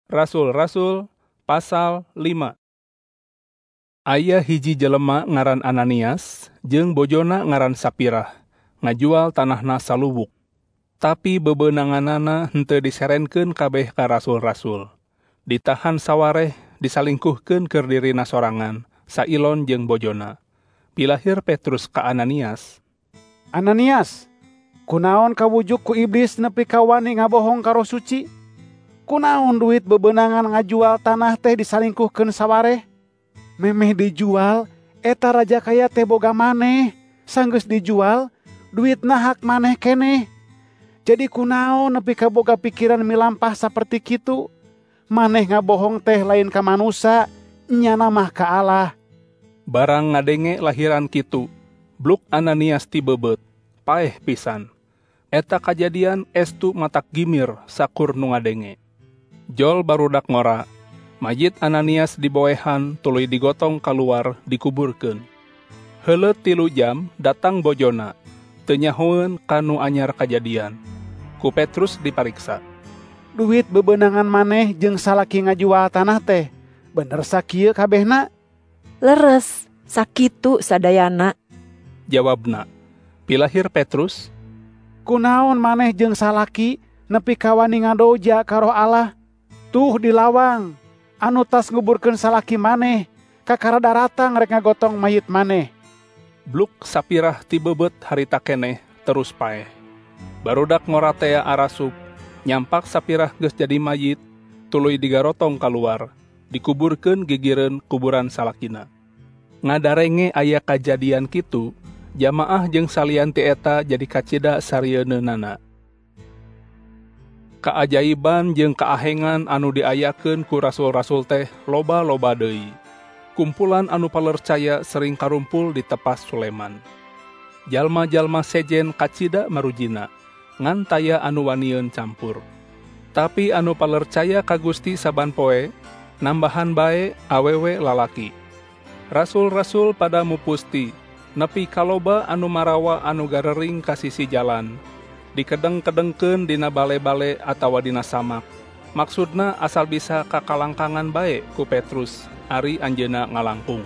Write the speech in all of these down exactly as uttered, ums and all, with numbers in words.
Rasul-Rasul pasal lima. Aya hiji jelema ngaran Ananias jeung bojona ngaran Sapirah ngajual tanahna salubuk. Tapi bebeunanganana henteu diserenkeun kabeh ka rasul-rasul. Ditahan sawareh disalingkuhkeun keur dirina sorangan sailon jeung bojona. Pilahir Petrus ka Ananias. Ananias, kunaon kawujuk ku iblis nepi ka wani ngabohong ka Roh Suci? Kunaon duit bebeunangan ngajual tanah teh disalingkuhkeun sawareh? Memeh dijual, eta raja kaya teh boga maneh. Sanggeus dijual, duitna hak maneh keneh. Jadi kunaon nepi ka boga pikiran milampah saperti kitu? Maneh ngabohong teh lain ka manusa, nyana mah ka Allah. Barang ngadenge lahiran kitu, bluk Ananias ti bebeut, paeh pisan. Eta kajadian estu matak gimir sakur nu ngadenge. Jol barudak ngora, mayit Ananias diboehan tuluy digotong kaluar dikuburkeun. Heuleut tilu jam datang bojona, teu nyahoeun kanu anyar kajadian. Ku Petrus dipariksa. Duit bebeunangan maneh jeung salaki ngajual tanah teh, bener sakieu kabehna? Leres, sakitu sadayana. Jawabna. Pilahir Petrus. Kunaon maneh jeung salaki nepi ka wani ngadoja ka Roh Allah? Tuh di lawang, anu tas nguburkeun salaki maneh, kakara daratang rek ngagotong mayit maneh. Bluk Sapirah ti bebeut harita keneh terus paeh. Barudak ngoratea arasup, nyampak Sapirah geus jadi mayit, tuluy digarotong kaluar, dikuburkeun gigireun kuburan salakina. Ngadarenge aya kajadian kitu, jamaah jeung salian ti eta jadi kacida sarieunana. Kaajaiban jeung kaahengan anu diayakeun ku rasul-rasul teh loba-loba deui. Kumpulan anu palercaya sering karumpul di tepas Suleman. Jalma-jalma sejen kacida marujina, ngan taya anu wanieun campur. Tapi anu palercaya ka Gusti saban poe, nambahan bae awewe lalaki. Rasul-rasul pada mupusti, nepi kaloba anu marawa anu garering ka sisi jalan. Dikedeng-kedengkeun dina bale-bale atawa dina samak. Maksudna asal bisa kakalangkangan bae ku Petrus, ari anjeunna ngalangkung.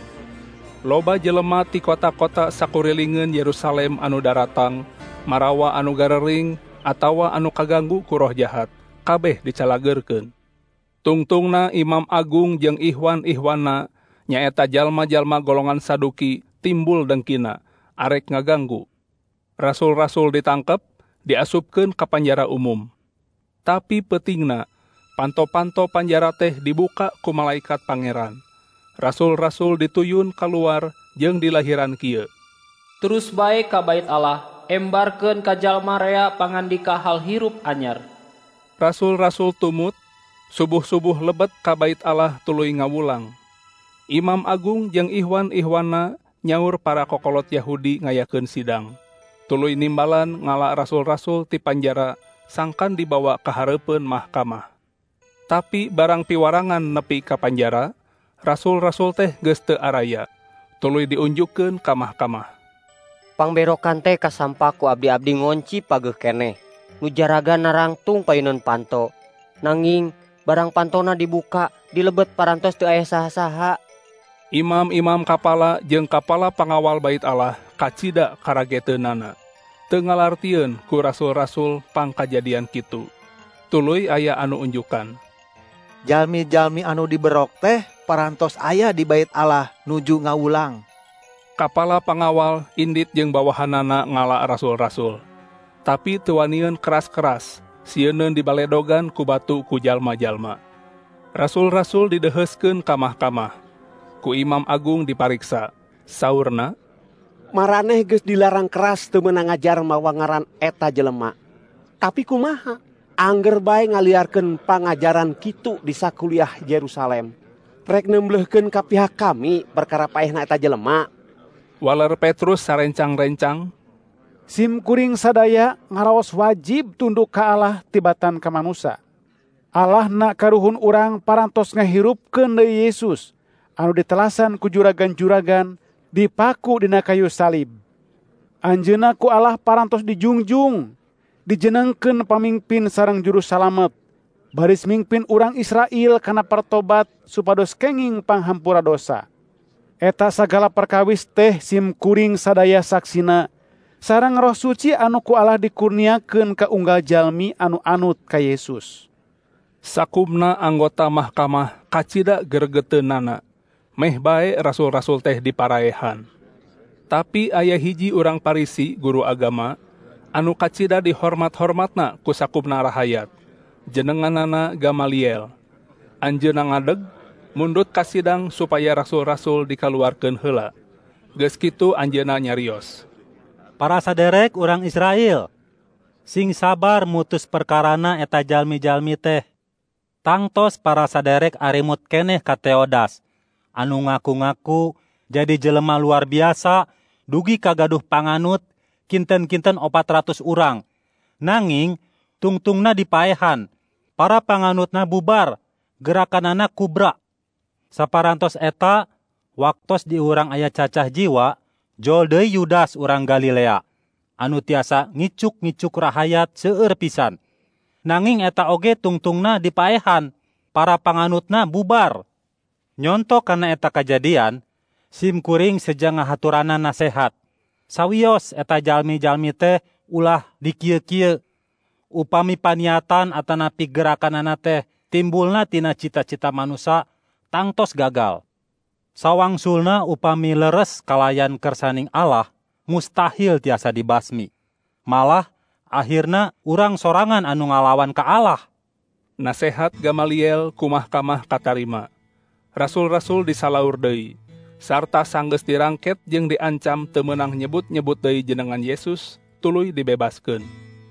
Loba jelema ti kota-kota sakurilingeun Yerusalem anu daratang, marawa anu garering atawa anu kaganggu ku roh jahat, kabeh dicalageurkeun. Tungtungna Imam Agung jeung ihwan-ihwanna nyaeta jalma-jalma golongan Saduki timbul dengkina, arek ngaganggu. Rasul-rasul ditangkep, diasupkeun ka panjara umum. Tapi peutingna, panto-panto panjara teh dibuka ku malaikat pangeran. Rasul-rasul dituyun kaluar jeung dilahiran kieu. Terus bae ka bait Allah, embarkeun ka jalma rea pangandika hal hirup anyar. Rasul-rasul tumut, subuh-subuh lebet ka bait Allah tuluy ngawulang. Imam Agung jeung ihwan-ihwanna nyaur para kokolot Yahudi ngayakeun sidang. Tuluy nimbalan ngala rasul-rasul ti panjara sangkan dibawa ka hareupeun mahkamah. Tapi barang piwarangan nepi ka panjara, rasul-rasul teh geus teu araya, tuluy diunjukkeun ka mahkamah. Pangberokan teh kasampa ku abdi-abdi ngonci pageuh keneh, nu jaraga narangtung payuneun panto. Nanging barang pantona dibuka, dilebet parantos teu aya saha-saha. Imam-imam kapala jeung kapala pangawal bait Allah kacida karageteunana. Teu ngalartieun ku rasul-rasul pangkajadian kitu. Tuluy aya anu unjukan. Jalmi-jalmi anu diberok teh parantos aya di bait Allah nuju ngawulang. Kapala pangawal indit jeung bawahanana ngala rasul-rasul. Tapi teu wanieun keras-keras, sieunneun dibaledogan ku batu ku jalma-jalma. Rasul-rasul dideheuskeun ka mahkamah. Ku Imam Agung dipariksa. Saurna, maraneh geus dilarang keras teu meunang ngajar mawa ngaran eta jelema. Tapi kumaha? Angger bae ngaliarkeun pangajaran kitu di sakuliah Yerusalem. Rek nembleuhkeun ka pihak kami perkara paehna eta jelema. Waler Petrus sarencang-rencang, sim kuring sadaya ngaraos wajib tunduk ka Allah tibatan ka manusa. Allah na karuhun urang parantos ngahirupkeun deui Yesus anu ditelasan ku juragan-juragan dipaku dina kayu salib. Anjeunna ku Allah parantos dijungjung, dijenengkeun pamimpin sareng juru salamet. baris mingpin urang Israel kana pertobat supados kenging panghampura dosa. Eta sagala perkawis teh sim kuring sadaya saksina, sareng Roh Suci anu ku Allah dikurniakeun ka unggal jalmi anu anut ka Yesus. Sakumna anggota mahkamah kacida gergeteunana, meh bae rasul-rasul teh diparaehan. Tapi aya hiji urang Parisi guru agama, anu kacida dihormat-hormatna ku sakumna rahayat. Jenenganana Gamaliel. Anjeunna ngadeg mundut ka sidang supaya rasul-rasul dikaluarkeun heula. Geus kitu anjeunna nyarios. Para saderek urang Israel, sing sabar mutus perkarana eta jalmi-jalmi teh. Tangtos para saderek arimut keneh ka Teodas, anu ngaku-ngaku jadi jelema luar biasa, dugi kagaduh panganut, kinten-kinten opat ratus urang. Nanging, tungtungna dipaehan, para panganutna bubar, gerakanana kubra. Saparantos eta, waktos di urang aya cacah jiwa, jol deui Yudas urang Galilea, anu tiasa ngicuk-ngicuk rahayat seueur pisan. Nanging eta oge tungtungna dipaehan, para panganutna bubar. Nyonto kana eta kajadian, sim kuring seja ngahaturana nasehat. Sawios eta jalmi-jalmi teh ulah dikieu-kieu. Upami paniatan atanapi gerakanana teh timbulna tina cita-cita manusia, tangtos gagal. Sawangsulna upami leres kalayan kersaning Allah, mustahil tiasa dibasmi. Malah, akhirna urang sorangan anu ngalawan ka Allah. Nasehat Gamaliel ku mahkamah katarima. Rasul-rasul disalaur deui, sarta sanggeus dirangket jeung diancam teu meunang nyebut-nyebut deui jenengan Yesus, tuluy dibebaskeun.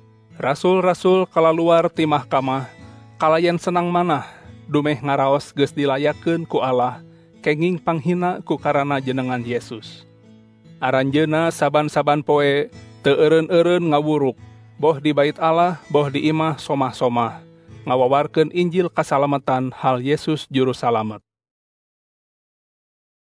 Rasul-rasul kalaluar ti mahkamah, kalayan senang manah, dumeh ngaraos geus dilayakeun ku Allah, kenging panghina ku karana jenengan Yesus. Aranjeunna saban-saban poe teu eureun-eureun ngawuruk, boh di bait Allah, boh di imah somah-somah, ngawawarkeun Injil kasalametan hal Yesus juru salamet.